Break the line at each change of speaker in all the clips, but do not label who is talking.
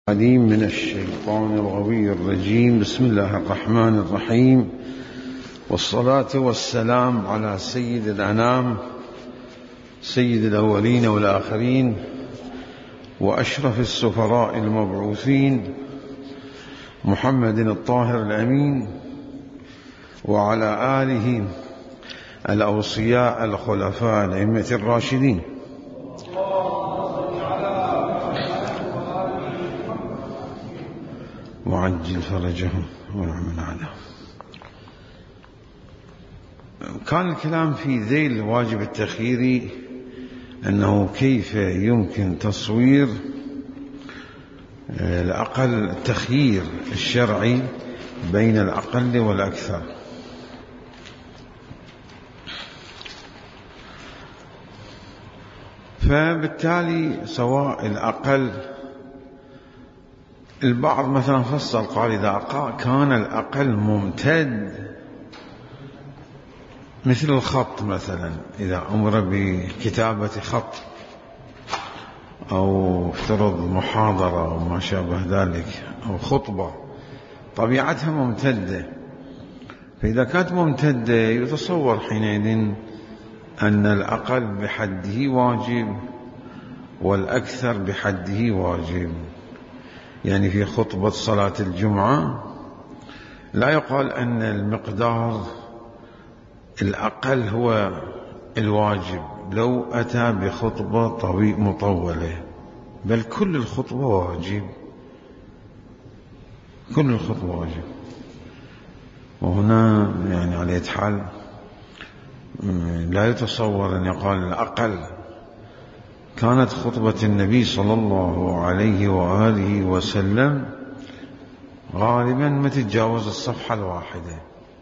عليم من الشيطان الغوي الرجيم. بسم الله الرحمن الرحيم، والصلاة والسلام على سيد الأنام، سيد الأولين والآخرين، وأشرف السفراء المبعوثين، محمد الطاهر الأمين، وعلى آله الأوصياء الخلفاء الأئمة الراشدين. وعجل فرجهم ونعم عليهم. كان الكلام في ذيل الواجب التخييري، أنه كيف يمكن تصوير الأقل، التخيير الشرعي بين الأقل والأكثر. فبالتالي سواء الأقل، البعض مثلا فصل قال إذا كان الأقل ممتد مثل الخط، مثلا إذا أمر بكتابة خط أو افترض محاضرة أو ما شابه ذلك أو خطبة طبيعتها ممتدة، فإذا كانت ممتدة يتصور حينئذ أن الأقل بحده واجب والأكثر بحده واجب. يعني في خطبة صلاة الجمعة لا يقال أن المقدار الأقل هو الواجب لو أتى بخطبة مطولة، بل كل الخطبة واجب، كل الخطبة واجب. وهنا يعني على حال لا يتصور أن يقال الأقل. كانت خطبة النبي صلى الله عليه وآله وسلم غالبا ما تتجاوز الصفحة الواحدة،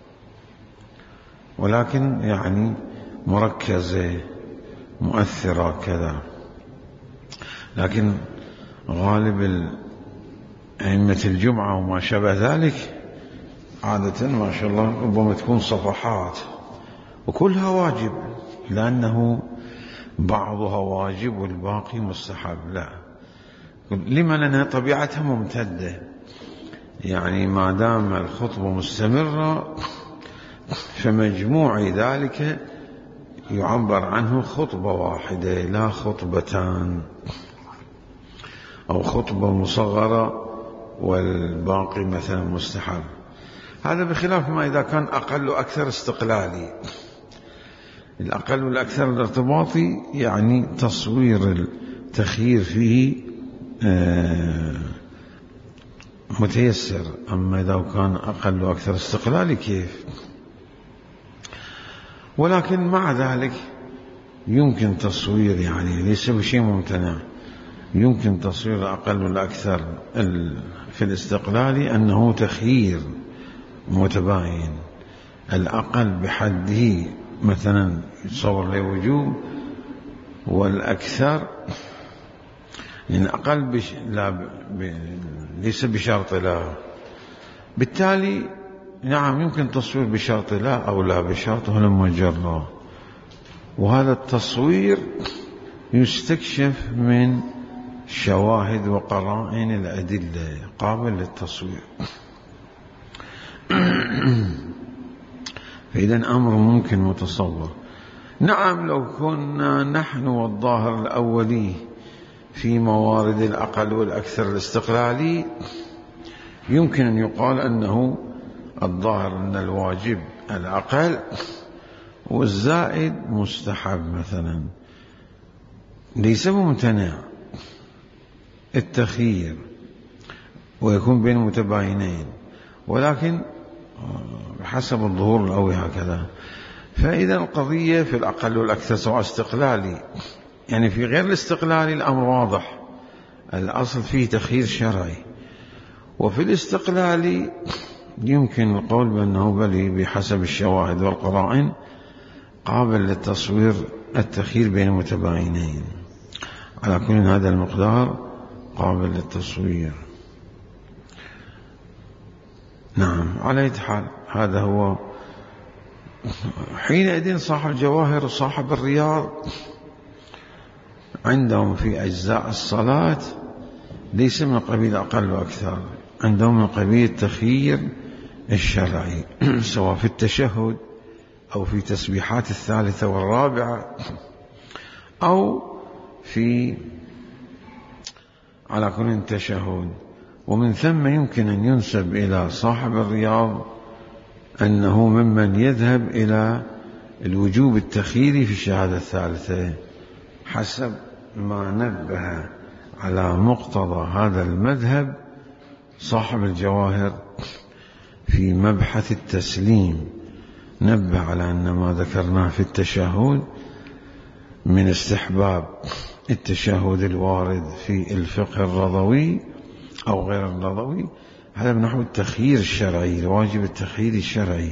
ولكن يعني مركزة مؤثرة كذا. لكن غالب أئمة الجمعة وما شابه ذلك عادة ما شاء الله ربما تكون صفحات وكلها واجب، لأنه بعضها واجب والباقي مستحب. لا، لما؟ لأنها طبيعتها ممتدة، يعني ما دام الخطبة مستمرة فمجموع ذلك يعبر عنه خطبة واحدة لا خطبتان، أو خطبة مصغرة والباقي مثلا مستحب. هذا بخلاف ما إذا كان أقل وأكثر استقلالي. الأقل والأكثر الارتباطي يعني تصوير التخيير فيه متيسر، أما إذا كان أقل وأكثر استقلالي كيف؟ ولكن مع ذلك يمكن تصوير، يعني ليس بشيء ممتنع، يمكن تصوير الأقل والأكثر في الاستقلالي أنه تخيير متباين. الأقل بحده مثلا يتصور له وجوب، والأكثر يعني أقل ليس بشرط لا. بالتالي نعم يمكن تصوير بشرط لا أو لا بشرط هلم جرا، وهذا التصوير يستكشف من شواهد وقرائن الأدلة قابل للتصوير. فإذا أمر ممكن متصور. نعم لو كنا نحن والظاهر الأولي في موارد الأقل والأكثر الاستقلالي يمكن أن يقال أنه الظاهر أن الواجب الأقل والزائد مستحب مثلا، ليس ممتنع التخيير ويكون بين متباينين، ولكن بحسب الظهور الأول هكذا. فإذا القضية في الأقل والأكثر سواء استقلالي، يعني في غير الاستقلالي الأمر واضح، الأصل فيه تخيير شرعي، وفي الاستقلالي يمكن القول بأنه بل بحسب الشواهد والقرائن قابل للتصوير التخيير بين متباينين. على كل هذا المقدار قابل للتصوير. نعم على أي حال هذا هو. حينئذ صاحب الجواهر وصاحب الرياض عندهم في أجزاء الصلاة ليس من قبيل أقل وأكثر، عندهم من قبيل التخيير الشرعي سواء في التشهد أو في تسبيحات الثالثة والرابعة أو في على كل تشهد. ومن ثم يمكن أن ينسب إلى صاحب الرياض أنه ممن يذهب إلى الوجوب التخييري في الشهادة الثالثة، حسب ما نبه على مقتضى هذا المذهب صاحب الجواهر في مبحث التسليم. نبه على أن ما ذكرناه في التشهد من استحباب التشهد الوارد في الفقه الرضوي أو غير الرضوي، هذا بنحو التخيير الشرعي، الواجب التخيير الشرعي،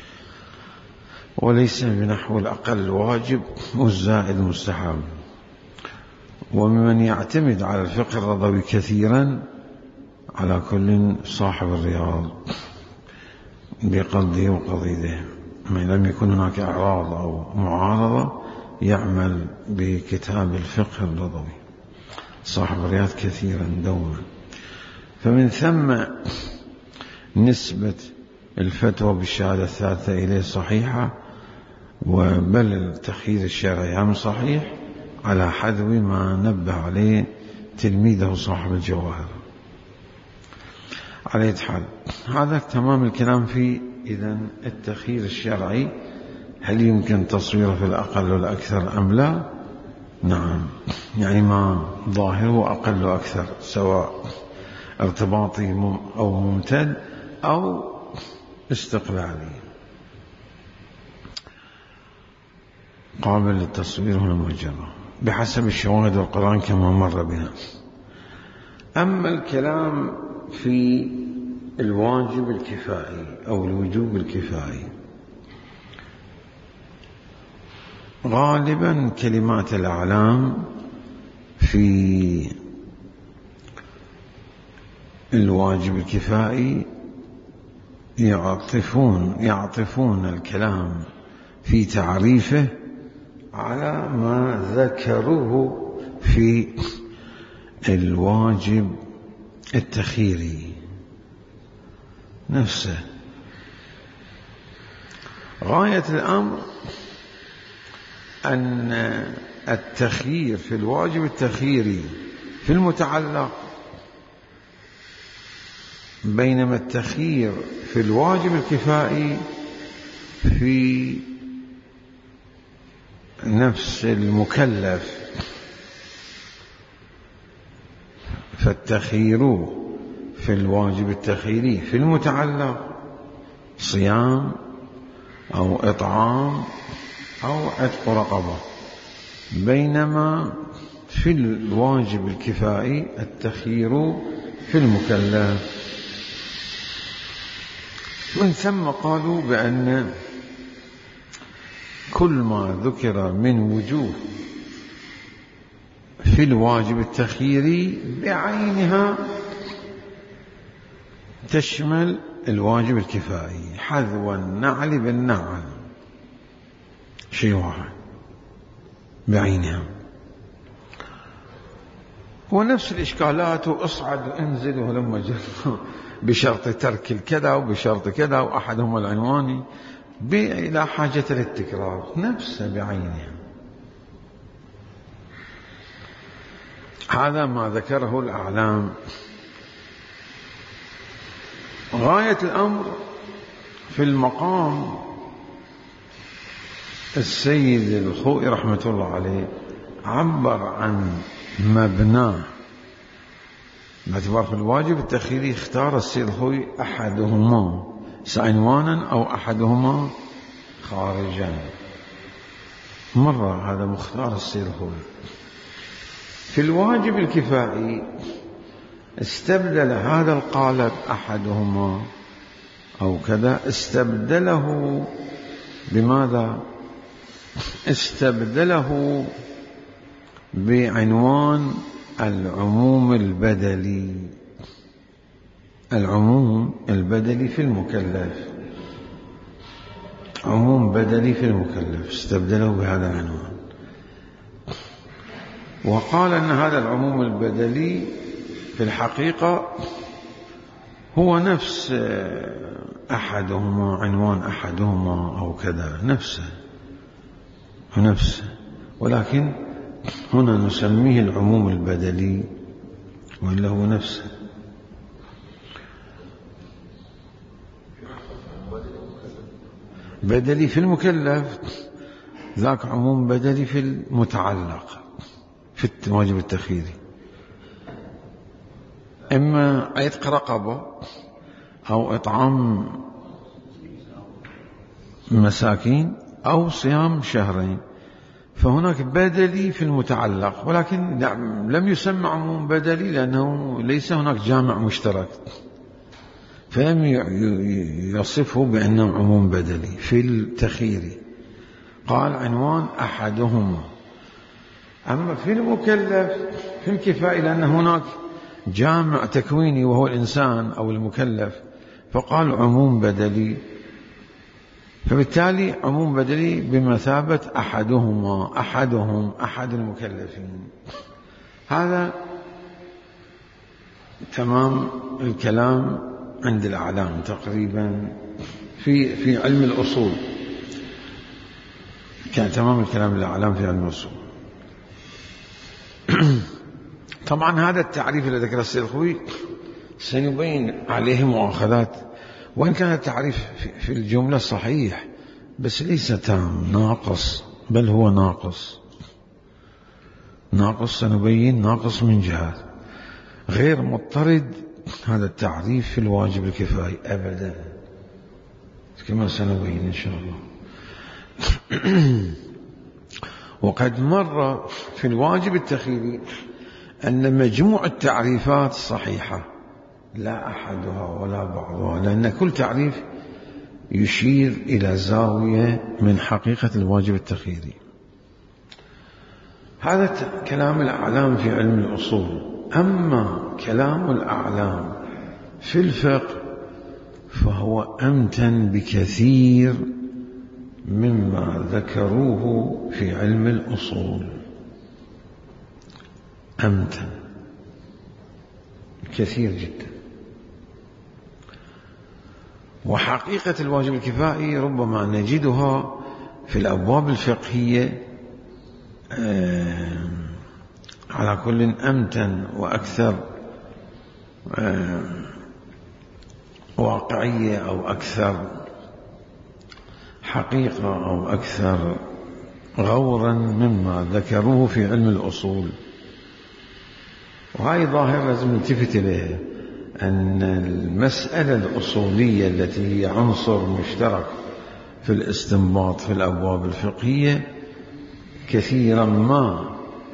وليس بنحو الأقل واجب والزائد مستحب. وممن يعتمد على الفقه الرضوي كثيرا على كل صاحب الرياض بقضيه وقضيده، ما لم يكن هناك إعراض أو معارضة يعمل بكتاب الفقه الرضوي صاحب الرياض كثيرا دوما. فمن ثم نسبة الفتوى بالشهادة الثالثة إليه صحيحة، وبل التخيير الشرعي هم صحيح على حذو ما نبه عليه تلميذه صاحب الجواهر. على أي حال هذا تمام الكلام في إذن التخيير الشرعي، هل يمكن تصويره في الأقل والأكثر أم لا؟ نعم، يعني ما ظاهره أقل وأكثر، سواء ارتباطي أو ممتد أو استقلالي، قابل للتصوير هنا مجرد بحسب الشواهد والقرآن كما مر بنا. أما الكلام في الواجب الكفائي أو الوجوب الكفائي، غالبا كلمات الأعلام في الواجب الكفائي يعطفون الكلام في تعريفه على ما ذكروه في الواجب التخييري نفسه. غاية الأمر أن التخيير في الواجب التخييري في المتعلق، بينما التخيير في الواجب الكفائي في نفس المكلف. فالتخيير في الواجب التخييري في المتعلق صيام أو إطعام أو عتق رقبة، بينما في الواجب الكفائي التخيير في المكلف. من ثم قالوا بأن كل ما ذكر من وجوه في الواجب التخييري بعينها تشمل الواجب الكفائي، حذو النعل بالنعل، شيء واحد بعينها. ونفس الإشكالات وأصعد وانزل ولما جاء بشرط ترك الكذا وبشرط كذا وأحدهما العنواني بلا حاجة للتكرار، نفسه بعينها. هذا ما ذكره الأعلام. غاية الأمر في المقام السيد الخوئي رحمة الله عليه عبر عن مبناه باعتبار في الواجب التخييري اختار السيد الخوئي أحدهما عنوانا أو أحدهما خارجا. مرة هذا مختار السيد الخوئي. في الواجب الكفائي استبدل هذا القالب أحدهما أو كذا، استبدله بماذا؟ استبدله بعنوان العموم البدلي. العموم البدلي في المكلف، عموم بدلي في المكلف، استبدله بهذا العنوان. وقال أن هذا العموم البدلي في الحقيقة هو نفس أحدهما، عنوان أحدهما أو كذا، نفسه، ولكن هنا نسميه العموم البدلي، وإلا هو نفسه. بدلي في المكلف، ذاك عموم بدلي في المتعلق في الواجب التخييري، إما عتق رقبة أو إطعام مساكين أو صيام شهرين، فهناك بدلي في المتعلق، ولكن لم يسمى عموم بدلي لأنه ليس هناك جامع مشترك، فلم يصفه بأنه عموم بدلي. في التخييري قال عنوان أحدهما. أما في المكلف في الكفائي لأن هناك جامع تكويني وهو الإنسان أو المكلف، فقال عموم بدلي، فبالتالي عموم بدلي بمثابة أحدهما، أحد المكلفين. هذا تمام الكلام عند الأعلام تقريبا في علم الأصول، كان تمام الكلام الأعلام في علم الأصول. طبعا هذا التعريف الذي ذكره السيد الخوي سنبين عليه مؤاخذات، وإن كان التعريف في الجملة صحيح بس ليس تام، ناقص، بل هو ناقص سنبين ناقص من جهات، غير مضطرد هذا التعريف في الواجب الكفائي أبدا، كما سنبين إن شاء الله. وقد مر في الواجب التخييري أن مجموع التعريفات صحيحة، لا أحدها ولا بعضها، لأن كل تعريف يشير إلى زاوية من حقيقة الواجب التخييري. هذا كلام الأعلام في علم الأصول. أما كلام الأعلام في الفقه فهو أمتن بكثير مما ذكروه في علم الأصول، أمتن كثير جدا. وحقيقة الواجب الكفائي ربما نجدها في الأبواب الفقهية على كل أمتن وأكثر واقعية أو أكثر حقيقة أو أكثر غورا مما ذكروه في علم الأصول. وهذه ظاهرة لازم نلتفت إليها، أن المسألة الأصولية التي هي عنصر مشترك في الاستنباط في الأبواب الفقهية كثيرا ما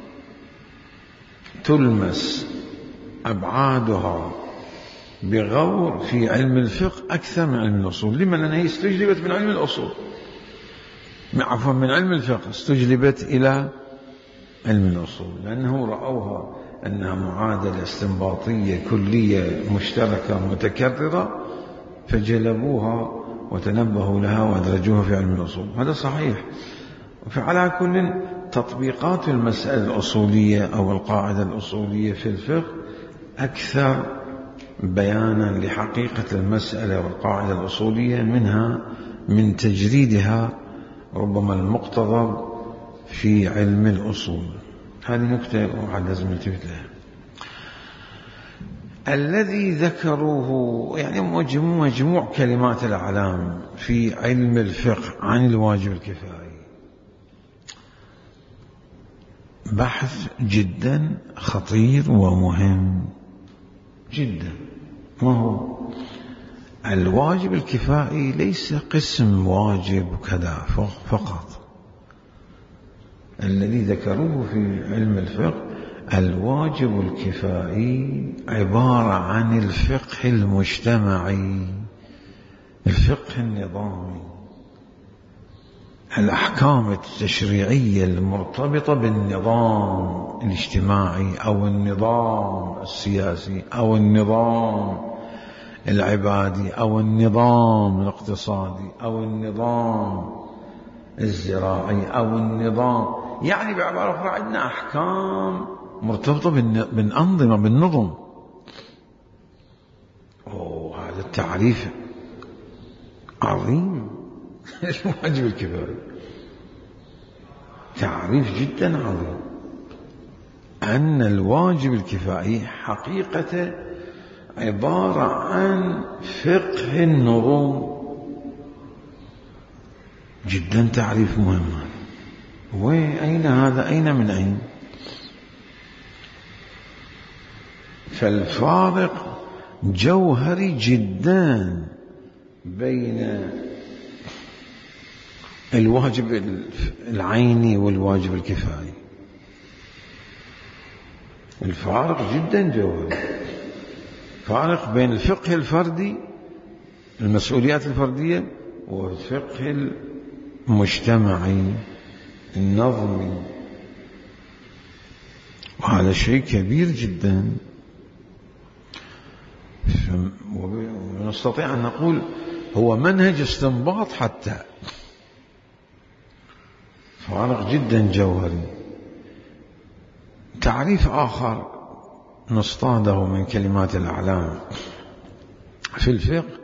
تلمس أبعادها بغور في علم الفقه أكثر من علم الأصول. لما؟ لأنها هي استجلبت من علم الأصول، عفوا من علم الفقه استجلبت إلى علم الأصول، لأنه رأوها أنها معادلة استنباطية كلية مشتركة متكررة، فجلبوها وتنبهوا لها وأدرجوها في علم الأصول. هذا صحيح. فعلى كل تطبيقات المسألة الأصولية أو القاعدة الأصولية في الفقه أكثر بيانا لحقيقة المسألة والقاعدة الأصولية منها من تجريدها ربما المقتضب في علم الأصول. هذه نكتة وعد لازم نلتفت لها. الذي ذكروه يعني مجموع كلمات الأعلام في علم الفقه عن الواجب الكفائي بحث جدا خطير ومهم جدا. ما هو الواجب الكفائي؟ ليس قسم واجب كذا فقط. الذي ذكروه في علم الفقه الواجب الكفائي عبارة عن الفقه المجتمعي، الفقه النظامي، الأحكام التشريعية المرتبطة بالنظام الاجتماعي أو النظام السياسي أو النظام العبادي أو النظام الاقتصادي أو النظام الزراعي أو النظام، يعني بعبارة أخرى عندنا أحكام مرتبطة بالأنظمة بالنظم هذا التعريف عظيم. الواجب الكفائي تعريف جدا عظيم، أن الواجب الكفائي حقيقة عبارة عن فقه النظم. جدا تعريف مهم. وأين هذا؟ أين من أين؟ فالفارق جوهري جدا بين الواجب العيني والواجب الكفائي. الفارق جدا جوهري، فارق بين الفقه الفردي المسؤوليات الفردية والفقه المجتمعي النظمي، وهذا شيء كبير جدا. ونستطيع أن نقول هو منهج استنباط حتى، فارق جدا جوهري. تعريف آخر نصطاده من كلمات الأعلام في الفقه،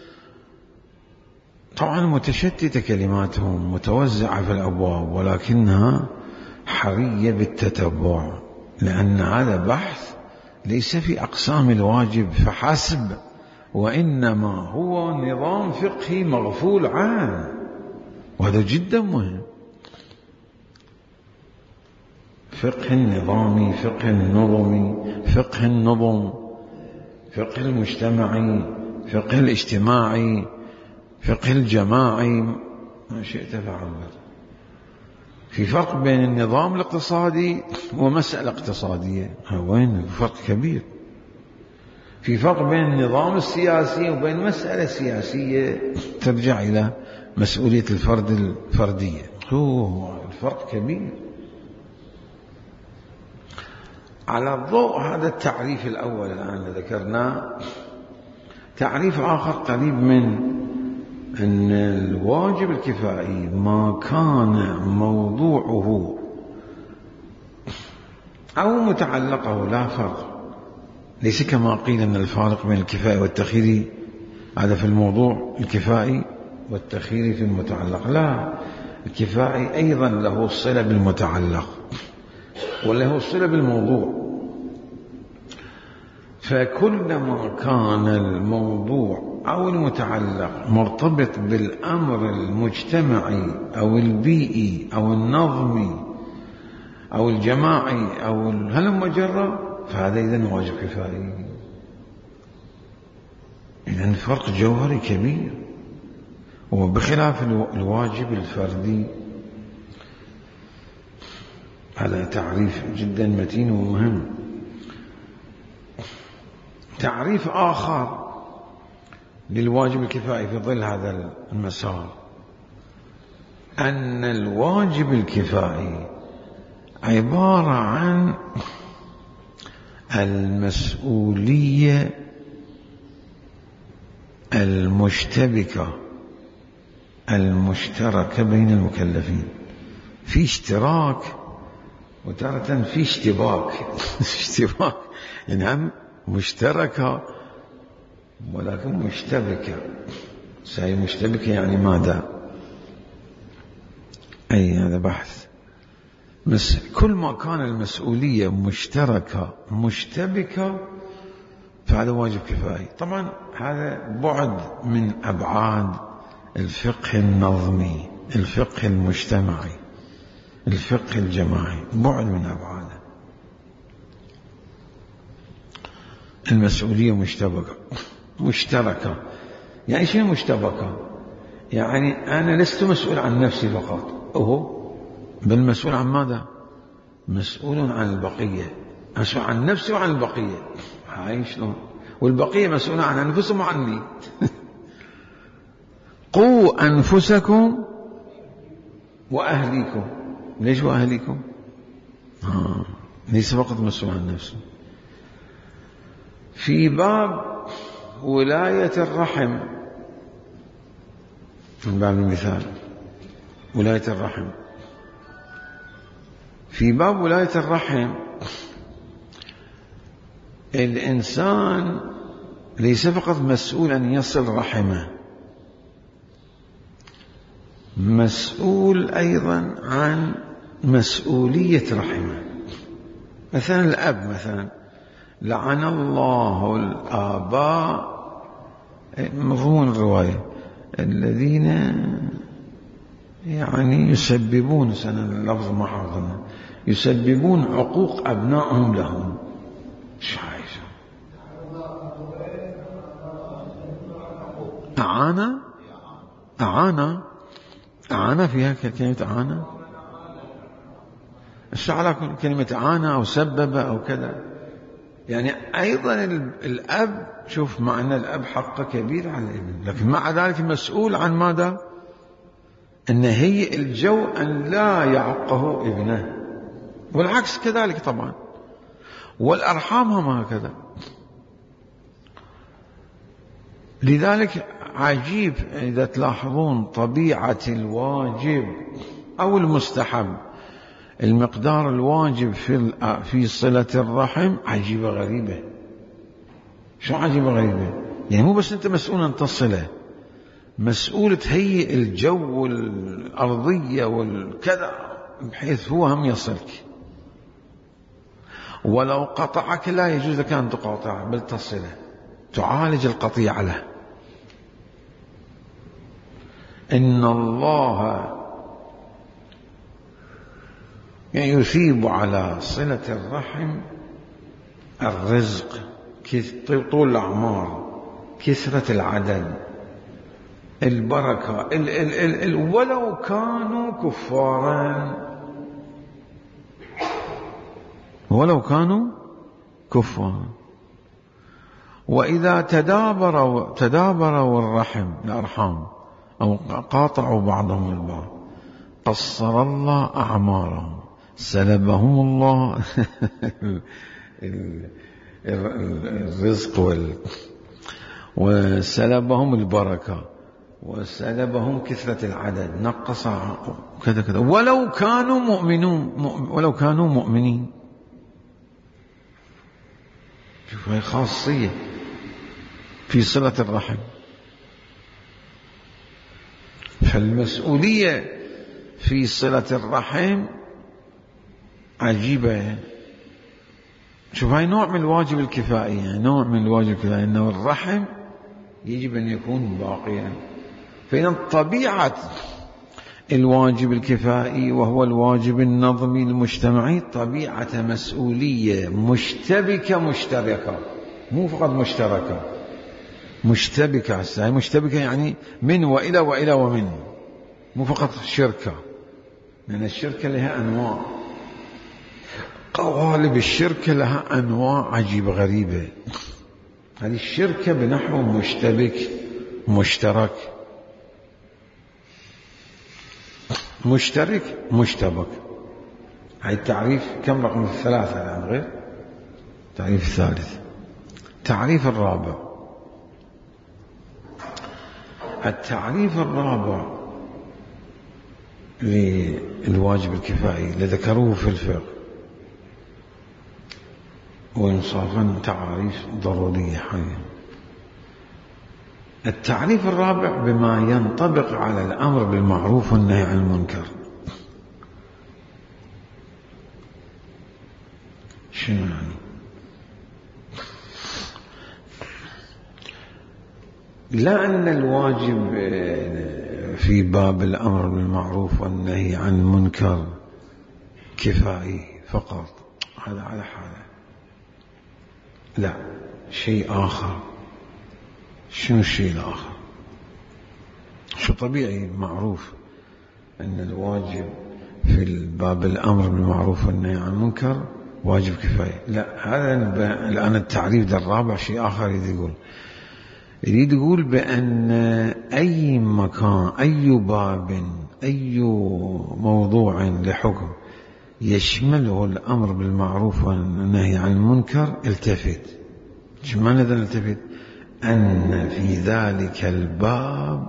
طبعا متشتتة كلماتهم متوزعة في الأبواب، ولكنها حرية بالتتبع، لأن هذا بحث ليس في أقسام الواجب فحسب، وإنما هو نظام فقهي مغفول عنه، وهذا جدا مهم. فقه النظامي، فقه النظمي، فقه النظم، فقه المجتمعي، فقه الاجتماعي، فقه الجماعي، ما شئت فعبر. في فرق بين النظام الاقتصادي ومسألة اقتصادية، وين فرق كبير. في فرق بين النظام السياسي وبين مسألة سياسية ترجع إلى مسؤولية الفرد الفردية. الفرق كبير. على ضوء هذا التعريف الأول الآن ذكرناه، تعريف آخر قريب من أن الواجب الكفائي ما كان موضوعه أو متعلقه لا فرق، ليس كما قيل أن الفارق بين الكفائي والتخييري هذا في الموضوع الكفائي والتخييري في المتعلق، لا، الكفائي أيضا له صلة بالمتعلق وله صلة بالموضوع. فكلما كان الموضوع أو المتعلق مرتبط بالأمر المجتمعي أو البيئي أو النظمي أو الجماعي أو هلم جرة، فهذا إذن واجب كفائي. إذن فرق جوهري كبير، وبخلاف الواجب الفردي. هذا تعريف جدا متين ومهم. تعريف آخر للواجب الكفائي في ظل هذا المسار، أن الواجب الكفائي عبارة عن المسؤولية المشتبكة المشتركة بين المكلفين. في اشتراك وتارة في اشتباك. اشتباك يعني مشتركة ولكن مشتبكة. سهي مشتبكة يعني ماذا؟ أي هذا بحث. كل ما كان المسؤولية مشتركة مشتبكة فهذا واجب كفائي. طبعا هذا بعد من أبعاد الفقه النظمي، الفقه المجتمعي، الفقه الجماعي، بعد من أبعاده. المسؤولية مشتركة. يعني شيء مشتبكة؟ يعني أنا لست مسؤول عن نفسي فقط، بل مسؤول عن ماذا؟ مسؤول عن البقية، مسؤول عن نفسي وعن البقية. هاي شلون؟ والبقية مسؤولة عن أنفسهم وعني. قوا أنفسكم وأهليكم. ليش وأهليكم؟ ليس فقط مسؤول عن نفسه. في باب ولاية الرحم، من باب المثال ولاية الرحم، في باب ولاية الرحم الإنسان ليس فقط مسؤول أن يصل رحمه، مسؤول أيضا عن مسؤولية رحمه. مثلا الأب، مثلا لعن الله الآباء، مفهوم الرواية، الذين يعني يسببون، سنة اللفظ ما حافظنا، يسببون عقوق أبنائهم لهم. شايف أعانى فيها كلمة أعانى، على كلمة أعانى أو سبب أو كذا. يعني أيضا الأب، شوف، مع أن الأب حقه كبير على الابن، لكن مع ذلك مسؤول عن ماذا؟ أن هي الجو أن لا يعقه ابنه، والعكس كذلك طبعا، والأرحام هم هكذا. لذلك عجيب إذا تلاحظون طبيعة الواجب أو المستحب، المقدار الواجب في صلة الرحم عجيبة غريبة. شو عجيبة غريبة؟ يعني مو بس أنت مسؤول أن تصله، مسؤول تهيئ الجو والأرضية والكذا بحيث هو هم يصلك، ولو قطعك لا يجوز لك أن تقاطعه بل تصله، تعالج القطيعة له. إن الله يثيب على صلة الرحم الرزق، طول الأعمار، كثرة العدد، البركة، ولو كانوا كفارا، ولو كانوا كفارا. وإذا تدابروا الأرحام أو قاطعوا بعضهم البعض، قصر الله أعمارهم، سلبهم الله الرزق وسلبهم البركة وسلبهم كثرة العدد، نقص كذا كذا، ولو كانوا مؤمنين. شوف هاي خاصية في صلة الرحم. فالمسؤولية في صلة الرحم عجيبة. شوف هاي نوع من الواجب الكفائي، يعني نوع من الواجب الكفائي، أنه الرحم يجب أن يكون باقيا. فإن طبيعة الواجب الكفائي وهو الواجب النظمي المجتمعي طبيعة مسؤولية مشتبكة مشتركة، مو فقط مشتركة، مشتبكة. هاي مشتبكة يعني من وإلى وإلى ومن، مو فقط شركة، لأن الشركة لها أنواع، قوالب الشركة لها أنواع عجيبة غريبة. هذه الشركة بنحو مشتبك مشترك، مشترك مشتبك. هاي التعريف كم رقم؟ 3 الآن غير التعريف الثالث. التعريف الرابع، التعريف الرابع للواجب الكفائي لذكروه في الفقه، وإنصافا تعريف ضرورية حقيقة. التعريف الرابع بما ينطبق على الأمر بالمعروف والنهي عن المنكر. شنو يعني؟ لا أن الواجب في باب الأمر بالمعروف والنهي عن المنكر كفائي فقط، هذا على حاله، لا، شيء آخر. شنو الشيء الآخر؟ شو طبيعي معروف أن الواجب في الباب الأمر بالمعروف والنهي عن المنكر واجب كفاية، لا، هذا الآن التعريف الرابع شيء آخر. يريد يقول بأن أي مكان، أي باب، أي موضوع لحكم يشمله الأمر بالمعروف والنهي عن المنكر التفت. شو معنى ذا التفت؟ أن في ذلك الباب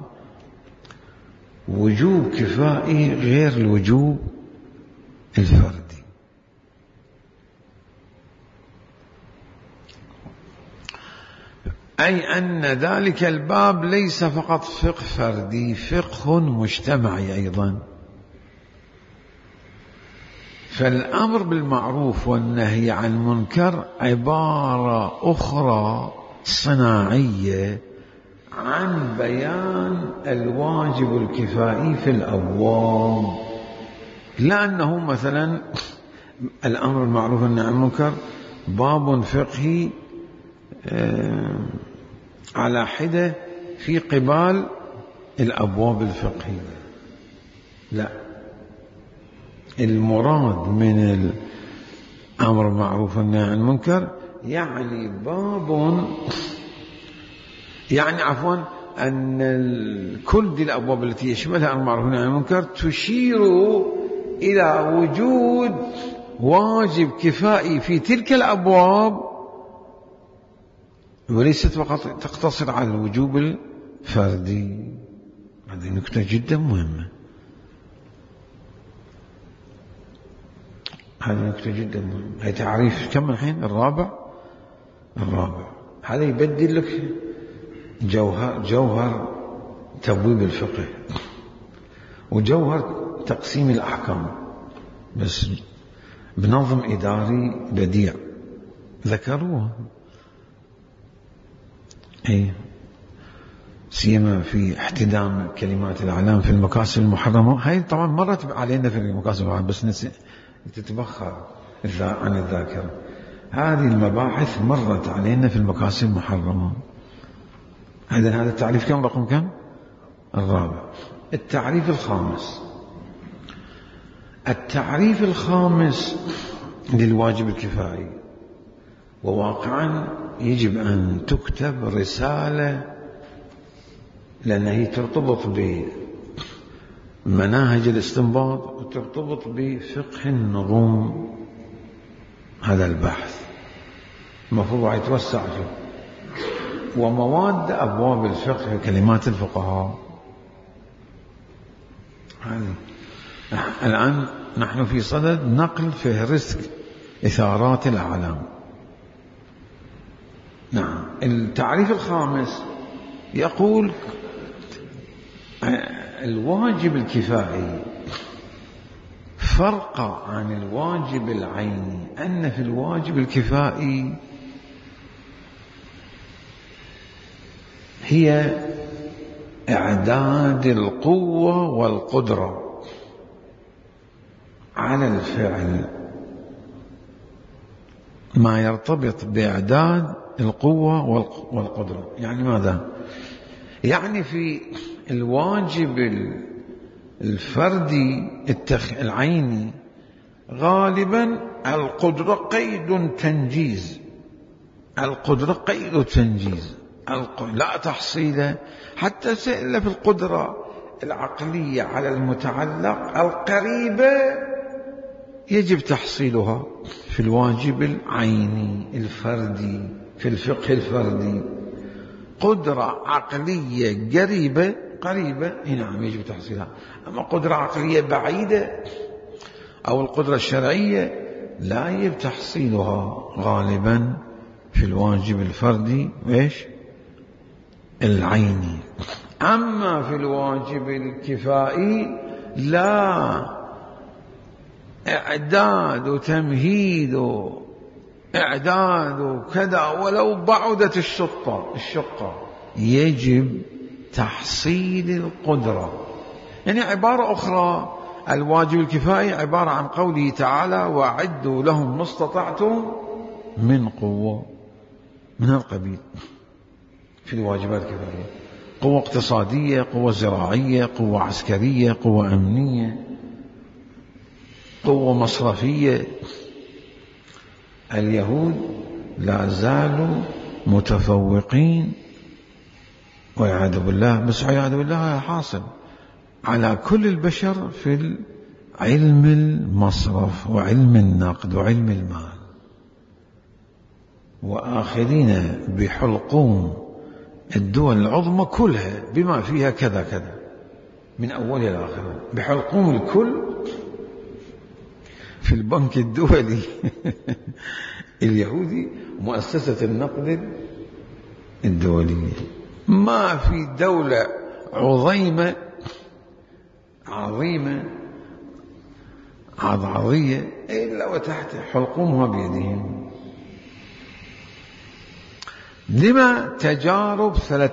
وجوب كفائي غير الوجوب الفردي. أي أن ذلك الباب ليس فقط فقه فردي، فقه مجتمعي أيضا. فالأمر بالمعروف والنهي عن المنكر عبارة أخرى صناعية عن بيان الواجب الكفائي في الأبواب. لأنه مثلا الأمر بالمعروف والنهي عن المنكر باب فقهي على حدة في قبال الأبواب الفقهية، لا، المراد من الأمر بالمعروف والنهي عن المنكر يعني باب، يعني عفوا أن كل دي الأبواب التي يشملها الأمر بالمعروف والنهي عن المنكر تشير إلى وجود واجب كفائي في تلك الأبواب، وليست فقط تقتصر على الوجوب الفردي. هذه نكتة جدا مهمة، هذه نكتة جدا مهمة. هي تعريف كم الحين؟ الرابع. هذا يبدل لك جوهر تبويب الفقه وجوهر تقسيم الأحكام، بس بنظم إداري بديع ذكروه. سيما في احتدام كلمات الأعلام في المكاسب المحرمة. هاي طبعا مرت علينا في المكاسب المحرمة بس تتبخر عن الذاكرة. هذه المباحث مرت علينا في المكاسب المحرمة. هذا التعريف كم؟ رقم كم؟ الرابع. التعريف الخامس للواجب الكفائي، وواقعا يجب أن تكتب رسالة لأنها هي ترتبط بمناهج الاستنباط وترتبط بفقه النظم. هذا البحث المفروض يتوسع فيه، ومواد أبواب الفقه وكلمات الفقهاء. الآن نحن في صدد نقل فهرست إثارات الأعلام. نعم. التعريف الخامس يقول الواجب الكفائي فرق عن الواجب العيني، أن في الواجب الكفائي هي إعداد القوة والقدرة على الفعل، ما يرتبط بإعداد القوة والقدرة. يعني ماذا؟ يعني في الواجب الفردي العيني غالبا القدرة قيد تنجيز، لا تحصيل حتى سئل في القدرة العقلية على المتعلق القريبة يجب تحصيلها في الواجب العيني الفردي في الفقه الفردي. قدرة عقلية قريبة نعم يجب تحصيلها، أما قدرة عقلية بعيدة أو القدرة الشرعية لا يجب تحصيلها غالبا في الواجب الفردي العيني. أما في الواجب الكفائي لا، إعداد وتمهيد إعداد وكذا ولو بعدت الشقة يجب تحصيل القدرة. يعني عبارة أخرى الواجب الكفائي عبارة عن قوله تعالى وأعدوا لهم ما استطعتم من قوة، من القبيل في الواجبات الكفائية. قوة اقتصادية، قوة زراعية، قوة عسكرية، قوة أمنية، قوة مصرفية. اليهود لا زالوا متفوقين والعياذ بالله، بس والعياذ بالله حاصل على كل البشر في علم المصرف وعلم النقد وعلم المال، وآخذين بحلقوم الدول العظمى كلها بما فيها كذا كذا من أولها إلى آخرها، بحلقوم الكل في البنك الدولي اليهودي، مؤسسة النقد الدولية. ما في دولة عظيمة عضعضية إلا وتحت حلقومها بيدهم. لما تجارب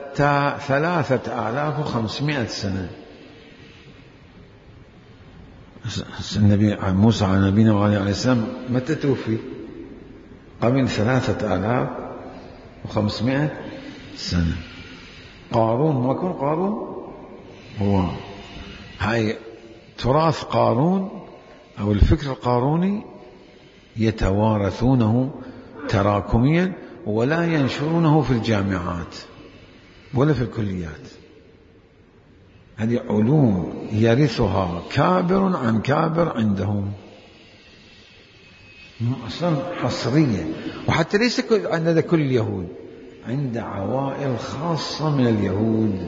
3500 سنة. النبي موسى على نبينا وعليه السلام متى توفي؟ قبل 3500 سنة. قارون، ما كان قارون هو هاي تراث قارون أو الفكر القاروني يتوارثونه تراكميا ولا ينشرونه في الجامعات ولا في الكليات. هذه علوم يرثها كابر عن كابر عندهم أصلا حصرية، وحتى ليس عند كل اليهود، عند عوائل خاصة من اليهود،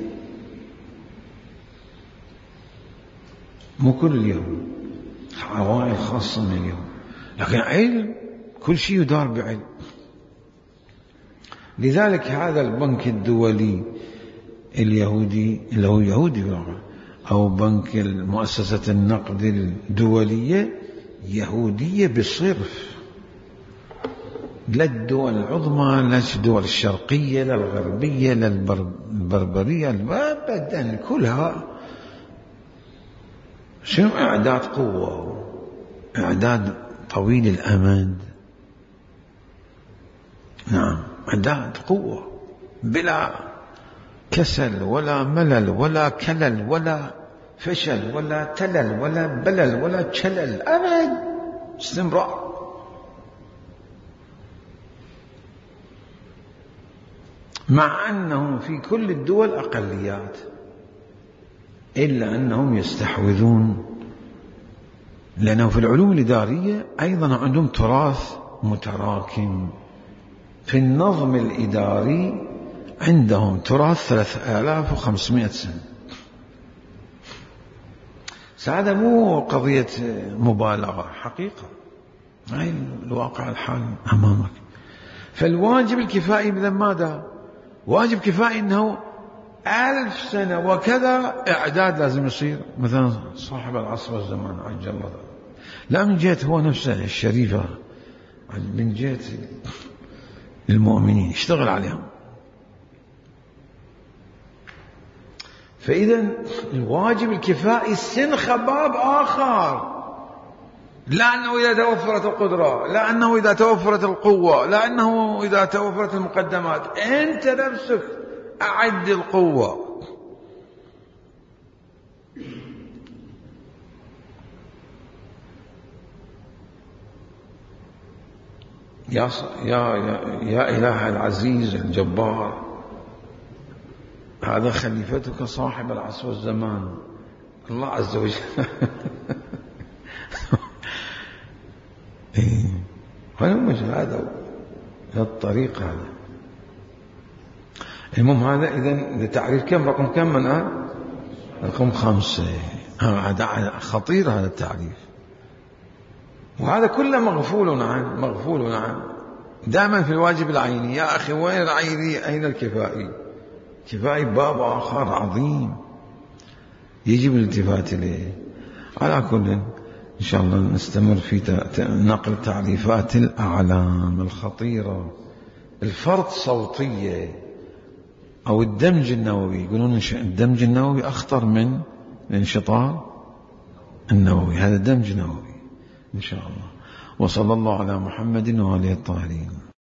مو كل اليهود، عوائل خاصة من اليهود. لكن علم كل شيء يدار بعلم. لذلك هذا البنك الدولي اليهودي اللي هو يهودي أو بنك مؤسسة النقد الدولية يهودية بصرف، لا الدول العظمى، لا الدول الشرقية، لا الغربية، لا البربرية، أبدا كلها شنو؟ إعداد قوة، إعداد طويل الأمد. نعم، إعداد قوة بلا كسل ولا ملل ولا كلل ولا فشل ولا تلل ولا بلل ولا شلل، أبد استمرار. مع أنهم في كل الدول أقليات، إلا أنهم يستحوذون، لأنه في العلوم الإدارية أيضا عندهم تراث متراكم. في النظم الإداري عندهم تراث 3500 سنة. هذا مو قضية مبالغة، حقيقة، هاي الواقع الحال أمامك. فالواجب الكفائي إذا ماذا؟ واجب كفائي أنه 1000 سنة وكذا إعداد لازم يصير. مثلا صاحب العصر والزمان عجل الله، لا من جهة هو نفسه الشريفة، من جهة المؤمنين يشتغل عليهم. فإذا الواجب الكفائي سنخ باب آخر، لا أنه إذا توفرت القدرة، لا أنه إذا توفرت القوة، لا أنه إذا توفرت المقدمات، أنت نفسك أعد القوة. يا إله العزيز الجبار، هذا خليفتك صاحب العصر والزمان، الله عز وجل. هذا الطريق هذا. المهم هذا إذن تعريف كم؟ رقم كم من الآن؟ رقم 5. هذا خطير هذا التعريف، وهذا كله مغفول عنه دائما في الواجب العيني. يا أخي وين العيني؟ أين الكفائي؟ كفائي باب آخر عظيم يجب الالتفات إليه. على كل إن شاء الله نستمر في نقل تعريفات الأعلام الخطيرة. الفرط صوتية أو الدمج النووي، يقولون الدمج النووي أخطر من الانشطار النووي، هذا دمج نووي إن شاء الله. وصلى الله على محمد وآله الطاهرين.